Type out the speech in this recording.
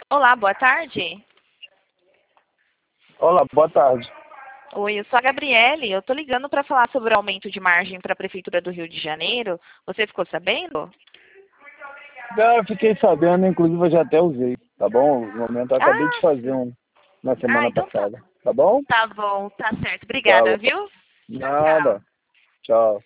Olá, boa tarde. Olá, boa tarde. Oi, eu sou a Gabriele. Eu tô ligando para falar sobre o aumento de margem para a Prefeitura do Rio de Janeiro. Você ficou sabendo? Já fiquei sabendo, inclusive eu já até usei, tá bom? No momento eu acabei de Ah, fazer sim. na Ah, semana então tá. passada, tá bom? Tá bom, tá certo. Tá Obrigada, bom. viu? Tchau, tchau. Nada. Tchau.